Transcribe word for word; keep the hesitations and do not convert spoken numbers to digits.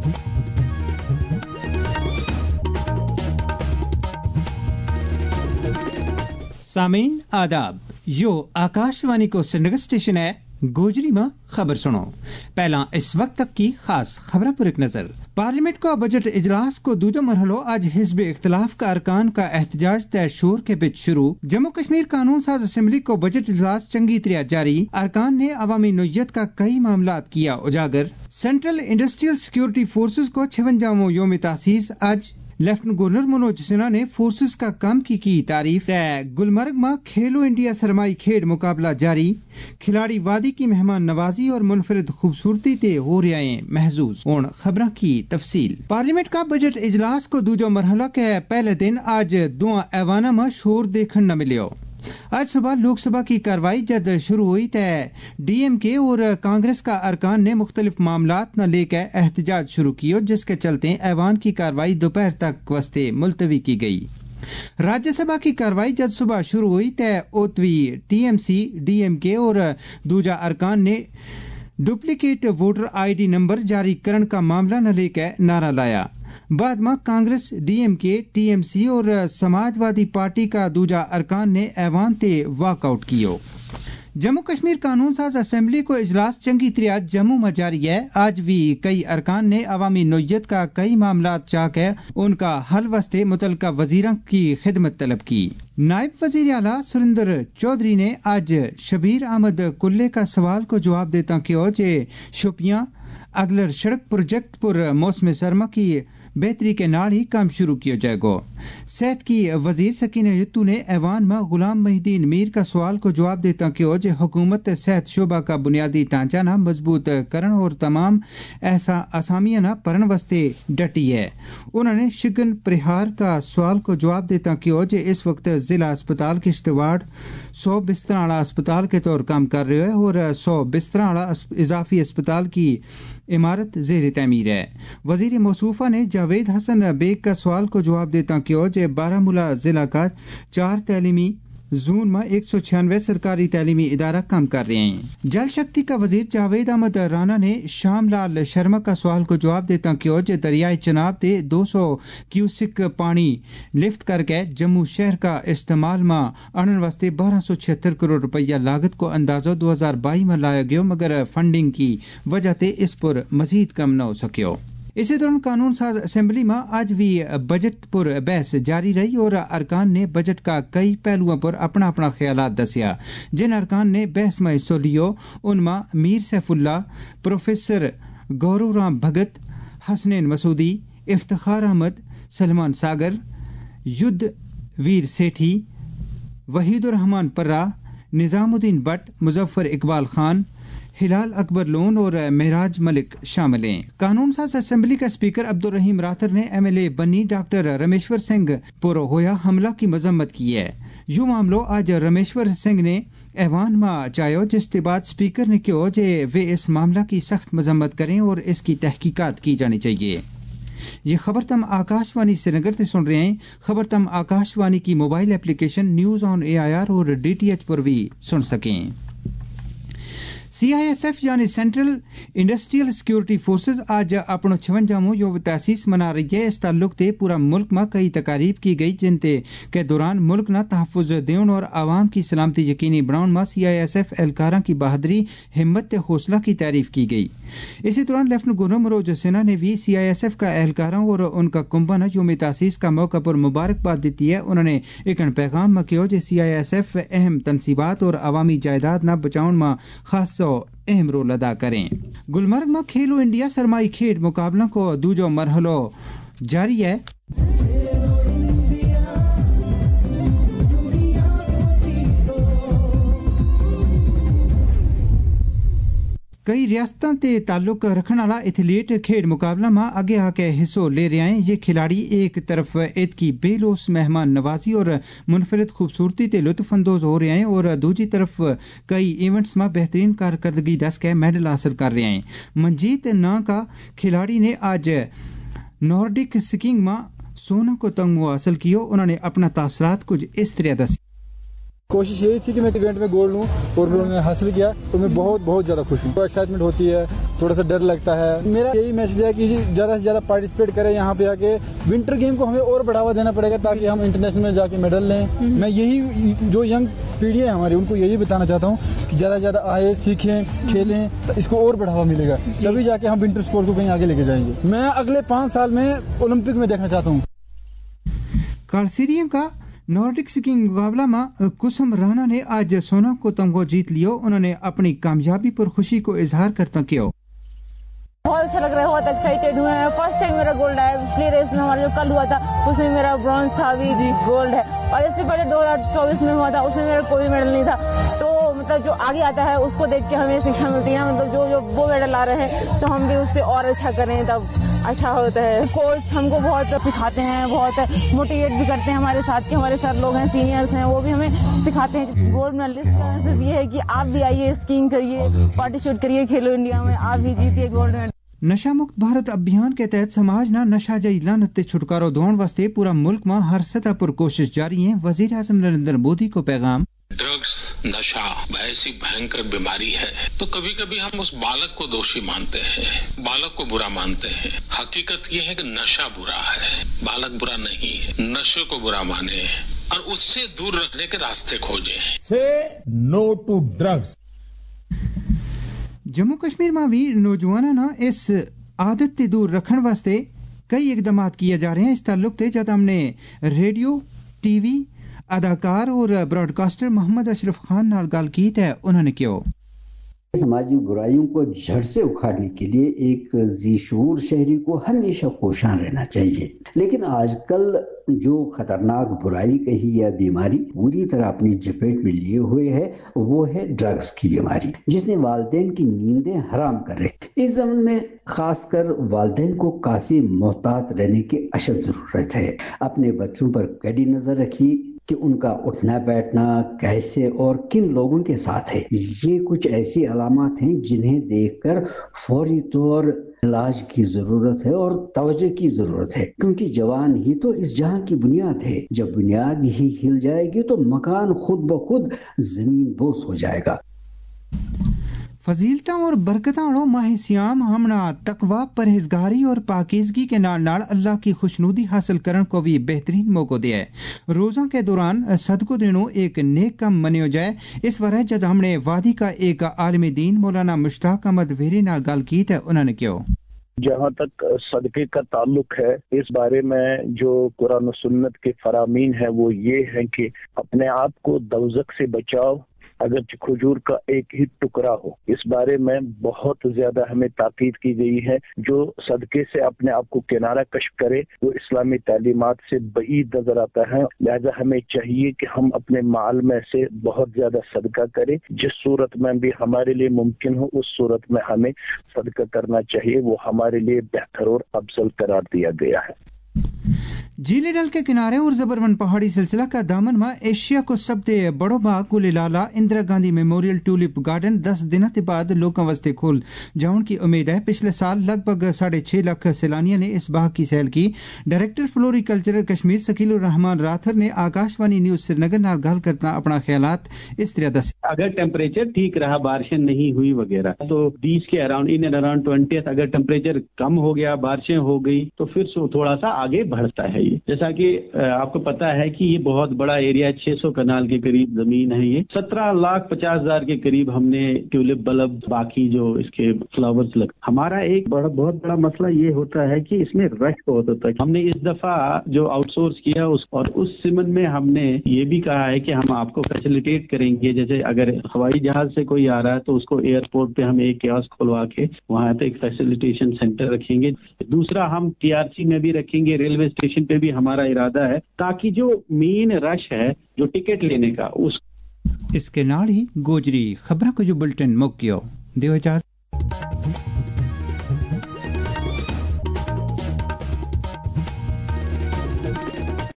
सामीन आदाब, यो आकाशवाणी को श्रीनगर स्टेशन है। गोजरी में खबर सुनो। पहला इस वक्त तक की खास खबरों पर एक नजर। पार्लियामेंट का बजट इजलास को दूजा मरहलो आज हिज़्ब इख्तिलाफ का अरकान का एहतजाज तय शोर के बीच शुरू। जम्मू कश्मीर कानून साज असम्बली को बजट इजलास चंगी तरह जारी। अरकान ने अवामी नोयत का कई मामला किया उजागर। सेंट्रल इंडस्ट्रियल सिक्योरिटी फोर्सेज को छवंजावां योम तासीस आज। लेफ्टिनेंट गवर्नर मनोज सिन्हा ने फोर्सेस का काम की की तारीफ। गुलमर्ग में खेलो इंडिया सरमाई खेड मुकाबला जारी। खिलाड़ी वादी की मेहमान नवाजी और मुनफरिद खूबसूरती ते हो रहे हैं महजूज। और खबरों की तफसील। पार्लियामेंट का बजट इजलास को दूजा मरहला के पहले दिन आज दो ऐवाना में शोर देखने न मिले। आज सुबह लोकसभा की कार्रवाई जब शुरू हुई तो डीएमके और कांग्रेस का अरकान ने मुख्तलिफ मामलात न लेकर एहतजाज शुरू किया, जिसके चलते ऐवान की कार्रवाई दोपहर तक वास्ते मुलतवी की गई। राज्यसभा की कार्रवाई जब सुबह शुरू हुई तो ओतवी टीएमसी, डीएमके और दूजा अरकान ने डुप्लीकेट वोटर आईडी नंबर जारी करने का मामला न लेकर नारा लाया। बाद में कांग्रेस, डीएमके, टीएमसी और समाजवादी पार्टी का दूजा अरकान ने ऐवान ते वॉकआउट कियो। जम्मू कश्मीर कानून साज असम्बली को इजलास चंगी तरह जम्मू में जारी है। आज भी कई अरकान ने अवामी नोयत का कई मामला चाक है उनका हल वस्ते मुतलका वजीरों की खिदमत तलब की। नायब वजीर आला सुरेंद्र चौधरी ने आज शबीर अहमद कुल्ले का सवाल को जवाब देता किया जे शोपियां अगलर सड़क प्रोजेक्ट पर मौसम सरमा की बेहतरी के नाल ही काम शुरू किया जाएगा। सेहत की वजीर सकीना यत्तू ने ऐवान में गुलाम महिदीन मीर का सवाल को जवाब देता कि जो हुकूमत सेहत शोबा का बुनियादी ढांचा ना मजबूत करण और तमाम ऐसा आसामियां ना परन वस्ते डटी है। उन्होंने शिगन प्रहार का सवाल को जवाब देता कि जो इस वक्त जिला अस्पताल किश्तवाड़ सौ बिस्तर वाला अस्पताल के तौर काम कर रहे है और सौ बिस्तर वाला इजाफी अस्पताल की इमारत ज़ेर तमीर है। वजीर मौसूफा ने जावेद हसन बेग का सवाल को जवाब देता कि जे बारामूला जिला का चार तैलीमी जून में एक सौ छियानवे सरकारी तैलीमी इदारा काम कर रहे हैं। जल शक्ति का वजीर जावेद अहमद राना ने श्याम लाल शर्मा का सवाल को जवाब देता कि जे दरियाई चनाब ते दो सौ क्यूसिक पानी लिफ्ट करके जम्मू शहर का इस्तेमाल में आणन वास्ते बारह सौ छिहत्तर करोड़ रुपया लागत को अंदाजा दो हजार बाईस में लाया गया, मगर फंडिंग की वजह से इस पर मजीद कम न हो सको। इसी दौरान कानून साज असेंबली में आज भी बजट पर बहस जारी रही और अरकान ने बजट का कई पहलुओं पर अपना अपना ख्यालात दसिया। जिन अरकान ने बहस में हिस्सा लियो उनमें मीर सैफुल्ला, प्रोफेसर गौरव राम भगत, हसनैन मसूदी, इफ्तिखार अहमद, सलमान सागर, युद्ध वीर सेठी, वहीदुर रहमान पर्रा, निजामुद्दीन भट्ट, मुजफ्फर इकबाल खान, हिलाल अकबर लोन और महराज मलिक शामिल हैं। कानून साज असेंबली का स्पीकर अब्दुल रहीम राथर ने एमएलए बनी डॉक्टर रमेश्वर सिंह पर होया हमला की मजम्मत की है। यू मामलो आज रमेश्वर सिंह ने ऐवान में चायो, जिसके बाद स्पीकर ने कहा जे वे इस मामला की सख्त मजम्मत करें और इसकी तहकीकात की जानी चाहिए। ये खबर तम आकाशवाणी श्रीनगर से सुन रहे हैं। खबर तम आकाशवाणी की mobile application news on AIR और डीटीएच पर भी सुन सकें। सीआईएसएफ यानी सेंट्रल इंडस्ट्रियल सिक्योरिटी फोर्सेज आज अपनो छवंजामो योम तासीस मना रही है। इस ताल्लुक ते पूरा मुल्क में कई तकारीब की गई, जिनते के दौरान मुल्क ना तहफ़्फ़ुज़ देन और आवाम की सलामती यकीनी बनाउन में सीआईएसएफ एहलकारां की बहादुरी, हिम्मत ते हौसला की तारीफ की गई। इसी दौरान लेफ्टिनेंट गवर्नर मनोज सिन्हा ने भी सीआईएसएफ का एहलकारों और उनका कुंभन योम तासीस का मौका पर मुबारकबाद दी है। उन्होंने एक पैगाम में कहा कि सीआईएसएफ अहम तनसीबात और अवामी जायदाद न बचाउन में खास अहम रोल अदा करें। गुलमर्ग में खेलो इंडिया सरमाई खेड मुकाबला को दूजो मरहलो जारी है। कई रियासतों ते ताल्लुक रखने वाला एथलीट खेड मुकाबला में आगे आके हिस्सों ले रहे हैं। ये खिलाड़ी एक तरफ ईद की बेलोस मेहमान नवाजी और मुनफरिद खूबसूरती ते लुत्फानंदोज हो रहे हैं और दूसरी तरफ कई इवेंट्स में बेहतरीन कारकर्दगी दस के मेडल हासिल कर रहे हैं। मंजीत नाम का खिलाड़ी ने आज नॉर्डिक स्कीइंग में सोना को तमगा हासिल किया। उन्होंने अपना तासरात कुछ इस तरह दस کوشش یہی تھی کہ میں ایونٹ میں گولڈ لوں اور میں نے حاصل کیا تو میں بہت بہت زیادہ خوش ہوں. ایکسائٹمنٹ ہوتی ہے, تھوڑا سا ڈر لگتا ہے. میرا یہی میسج ہے کہ زیادہ سے زیادہ پارٹیسپیٹ کریں یہاں پہ آ کے. ونٹر گیم کو ہمیں اور بڑھاوا دینا پڑے گا تاکہ ہم انٹرنیشنل میں جا کے میڈل لیں. میں یہی جو ینگ پیڑھی ہے ہماری ان کو یہی بتانا چاہتا ہوں کہ زیادہ سے زیادہ آئے, سیکھیں, کھیلیں, اس کو اور بڑھاوا ملے گا. تبھی جا کے ہم ونٹر اسپورٹ کو کہیں آگے لے کے جائیں گے. میں اگلے پانچ سال میں اولمپک میں دیکھنا چاہتا ہوں. کالسیریا کا نارڈک سکینگ مقابلہ میں کسم رانا نے آج سونا کو تمغہ جیت لیو. انہوں نے اپنی کامیابی پر خوشی کو اظہار کرتا کیا. بہت اچھا لگ رہا ہے, بہت ایکسائٹیڈ ہوئے ہیں. فرسٹ ٹائم میرا گولڈ ہے. پچھلی ریس میں ہمارا جو کل ہوا تھا اس میں میرا برونز تھا, ابھی جی گولڈ ہے. اور اس سے پہلے دو ہزار چوبیس میں ہوا تھا, اس میں میرا کوئی میڈل نہیں تھا. تو مطلب جو آگے آتا ہے اس کو دیکھ کے ہمیں شکشا ملتی ہے. مطلب جو جو وہ میڈل لا رہے ہیں تو ہم بھی اس سے اور اچھا کریں تب اچھا ہوتا ہے. کوچ ہم کو بہت سکھاتے ہیں, بہت موٹیویٹ بھی کرتے ہیں. ہمارے ساتھ کے ہمارے سر لوگ ہیں, سینئرس ہیں, وہ بھی ہمیں سکھاتے ہیں. گولڈ میڈلسٹ کا میسج یہ ہے کہ آپ بھی آئیے, اسکیئنگ کریے, پارٹیسپیٹ کریے کھیلو انڈیا میں, آپ بھی جیتیے گولڈ میڈل. نشہ مکت بھارت ابھیان کے تحت سماج نہ نشہ جئی لعنت تے چھٹکارو دون واسطے پورا ملک میں ہر سطح پر کوشش جاری ہے. وزیر اعظم نریندر مودی کو پیغام. ڈرگس نشہ ایسی بھینکر بیماری ہے تو کبھی کبھی ہم اس بالک کو دوشی مانتے ہیں, بالک کو برا مانتے ہیں. حقیقت یہ ہے کہ نشہ برا ہے, بالک برا نہیں ہے. نشے کو برا مانے اور اس سے دور رکھنے کے راستے کھوجے. سے no to drugs. Jammu Kashmir میں بھی نوجوانوں نے اس عادت تے دور رکھنے واسطے کئی اقدامات کیے جا رہے ہیں. اس تعلق تے جب ہم نے ریڈیو, ٹی وی, اداکار اور براڈ کاسٹر محمد اشرف خان نال گل کی ہے. انہوں نے کہا سماجی برائیوں کو جڑ سے اکھاڑنے کے لیے ایک ذی شعور شہری کو ہمیشہ کوشاں رہنا چاہیے. لیکن آج کل جو خطرناک برائی کہی یا بیماری پوری طرح اپنی چپیٹ میں لیے ہوئے ہے وہ ہے ڈرگس کی بیماری, جس نے والدین کی نیندیں حرام کر رکھی. اس زمن میں خاص کر والدین کو کافی محتاط رہنے کی اشد ضرورت ہے. اپنے بچوں پر کڑی نظر رکھیے کہ ان کا اٹھنا بیٹھنا کیسے اور کن لوگوں کے ساتھ ہے. یہ کچھ ایسی علامات ہیں جنہیں دیکھ کر فوری طور علاج کی ضرورت ہے اور توجہ کی ضرورت ہے, کیونکہ جوان ہی تو اس جہاں کی بنیاد ہے. جب بنیاد ہی ہل جائے گی تو مکان خود بخود زمین بوس ہو جائے گا. فضیلتاں اور برکتاں والوں ماہ سیام ہمنا تقوی, پرہیزگاری اور پاکیزگی کے نال نال اللہ کی خوشنودی حاصل کرن کو بھی بہترین موقع دیا ہے. روزہ کے دوران صدقہ دینوں ایک نیک کام منیو جائے. اس ورہ جب ہم نے وادی کا ایک عالم دین مولانا مشتاق احمد ویری نال گل کی ہے, انہوں نے کہا جہاں تک صدقے کا تعلق ہے اس بارے میں جو قرآن و سنت کے فرامین ہیں وہ یہ ہے کہ اپنے آپ کو دوزخ سے بچاؤ اگرچہ کھجور کا ایک ہی ٹکڑا ہو. اس بارے میں بہت زیادہ ہمیں تاکید کی گئی ہے. جو صدقے سے اپنے آپ کو کنارہ کش کرے وہ اسلامی تعلیمات سے بعید نظر آتا ہے. لہذا ہمیں چاہیے کہ ہم اپنے مال میں سے بہت زیادہ صدقہ کریں. جس صورت میں بھی ہمارے لیے ممکن ہو اس صورت میں ہمیں صدقہ کرنا چاہیے, وہ ہمارے لیے بہتر اور افضل قرار دیا گیا ہے. جیلی ڈل کے کنارے اور زبرون پہاڑی سلسلہ کا دامن میں ایشیا کو سب سے بڑو باغ گل لالا Indira Gandhi memorial tulip garden دس دنوں کے بعد لوگوں واسطے کھول جاؤن کی امید ہے. پچھلے سال لگ بھگ ساڑھے چھ لاکھ سیلانیوں نے اس باغ کی سیل کی. Director floricultural Kashmir Shakeel Ul-Rahman Rather نے آکاشوانی نیوز سری نگر نال گل کرتا اپنا خیالات اس طرح دس. اگر ٹیمپریچر ٹھیک رہا, بارشیں نہیں ہوئی وغیرہ, تو بیس کے around in and around twenty. اگر ٹیمپریچر کم ہو گیا, بارشیں ہو گئی, تو پھر تھوڑا سا آگے بڑھتا ہے. یہ جیسا کہ آپ کو پتا ہے کہ یہ بہت بڑا ایریا, چھ سو کنال کے قریب زمین ہے. یہ سترہ لاکھ پچاس ہزار کے قریب ہم نے ٹیولپ بلب باقی جو اس کے فلاورز لگ. ہمارا ایک بڑا بہت بڑا مسئلہ یہ ہوتا ہے کہ اس میں رش بہت ہوتا ہے. ہم نے اس دفعہ جو آؤٹ سورس کیا اس اور اس سمن میں ہم نے یہ بھی کہا ہے کہ ہم آپ کو فیسیلیٹیٹ کریں گے. جیسے اگر ہوائی جہاز سے کوئی آ رہا ہے تو اس کو ایئرپورٹ پہ ہم ایک کیوسک کھلوا کے وہاں پہ ایک فیسیلیٹیشن سینٹر رکھیں گے. دوسرا ہم ٹی آر سی میں بھی رکھیں گے, ریلوے اسٹیشن پہ بھی ہمارا ارادہ ہے, تاکہ جو مین رش ہے جو ٹکٹ لینے کا اس اس کے نال ہی گوجری خبروں کو جو بلٹن موقع دیو اجازت.